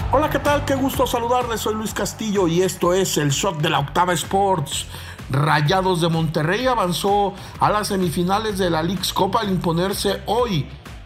Hola, ¿qué tal? Qué gusto saludarles. Soy Luis Castillo y esto es el Shot de la Octava Sports. Rayados de Monterrey avanzó a las semifinales de la Leagues Cup al imponerse hoy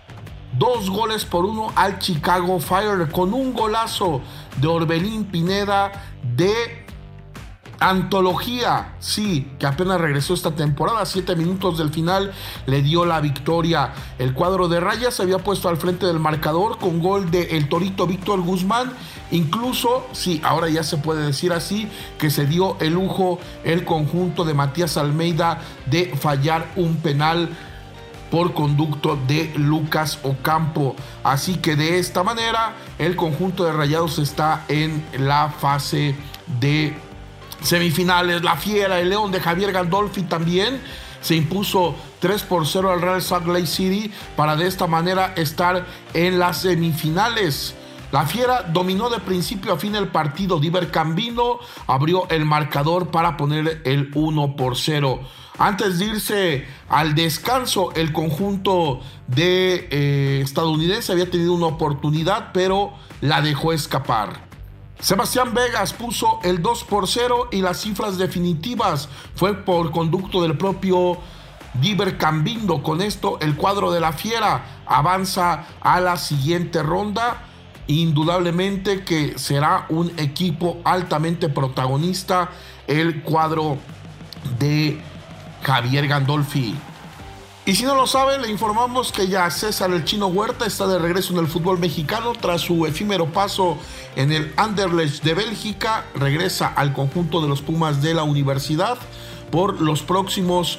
2-1 al Chicago Fire con un golazo de Orbelín Pineda de antología, sí, que apenas regresó esta temporada. 7 minutos del final le dio la victoria. El cuadro de Rayas se había puesto al frente del marcador con gol de el Torito Víctor Guzmán. Incluso, sí, ahora ya se puede decir así, que se dio el lujo el conjunto de Matías Almeida de fallar un penal por conducto de Lucas Ocampo. Así que de esta manera el conjunto de Rayados está en la fase de semifinales. La Fiera, el León de Javier Gandolfi, también se impuso 3-0 al Real Salt Lake City para de esta manera estar en las semifinales. La Fiera dominó de principio a fin el partido. Diver Cambino abrió el marcador para poner el 1-0. Antes de irse al descanso, el conjunto de estadounidense había tenido una oportunidad, pero la dejó escapar. Sebastián Vegas puso el 2-0 y las cifras definitivas fue por conducto del propio Diver Cambino. Con esto el cuadro de la Fiera avanza a la siguiente ronda. Indudablemente que será un equipo altamente protagonista el cuadro de Javier Gandolfi. Y si no lo saben, le informamos que ya César el Chino Huerta está de regreso en el fútbol mexicano tras su efímero paso en el Anderlecht de Bélgica. Regresa al conjunto de los Pumas de la universidad por los próximos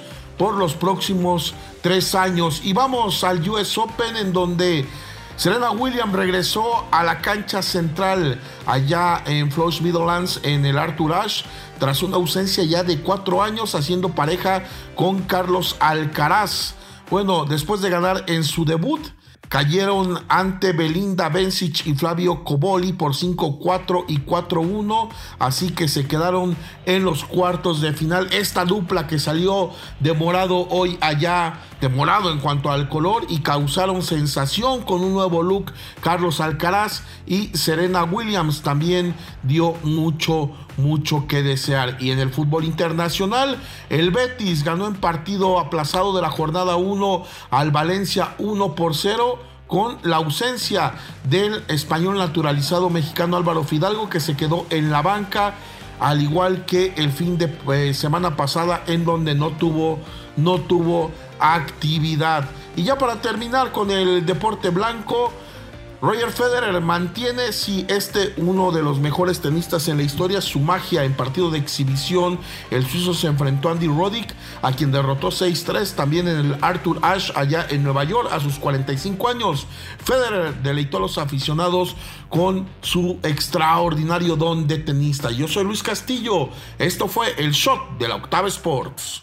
3 años. Y vamos al US Open, en donde Serena Williams regresó a la cancha central allá en Flourish Meadowlands en el Arthur Ashe tras una ausencia ya de 4 años, haciendo pareja con Carlos Alcaraz. Bueno, después de ganar en su debut, cayeron ante Belinda Bencic y Flavio Cobolli por 5-4 y 4-1, así que se quedaron en los cuartos de final. Esta dupla que salió de morado hoy allá, de morado en cuanto al color, y causaron sensación con un nuevo look. Carlos Alcaraz y Serena Williams también dio mucho que desear. Y en el fútbol internacional, el Betis ganó en partido aplazado de la jornada 1 al Valencia 1-0, con la ausencia del español naturalizado mexicano Álvaro Fidalgo, que se quedó en la banca, al igual que el fin de semana pasada, en donde no tuvo actividad. Y ya para terminar con el deporte blanco, Roger Federer mantiene, uno de los mejores tenistas en la historia, su magia en partido de exhibición. El suizo se enfrentó a Andy Roddick, a quien derrotó 6-3 también en el Arthur Ashe allá en Nueva York a sus 45 años. Federer deleitó a los aficionados con su extraordinario don de tenista. Yo soy Luis Castillo. Esto fue el Shot de la Octava Sports.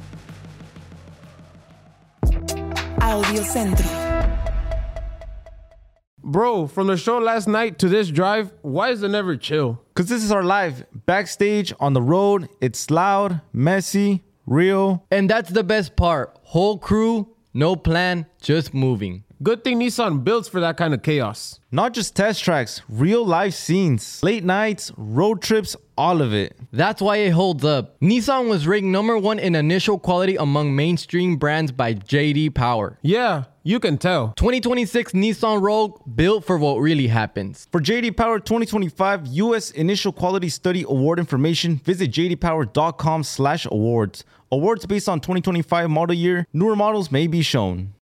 Audio Centro. Bro, from the show last night to this drive, why is it never chill? Because this is our life. Backstage, on the road, it's loud, messy, real. And that's the best part. Whole crew, no plan, just moving. Good thing Nissan builds for that kind of chaos. Not just test tracks, real life scenes, late nights, road trips, all of it. That's why it holds up. Nissan was ranked #1 in initial quality among mainstream brands by J.D. Power. Yeah, you can tell. 2026 Nissan Rogue, built for what really happens. For J.D. Power 2025 U.S. Initial Quality Study Award information, visit jdpower.com/awards. Awards based on 2025 model year. Newer models may be shown.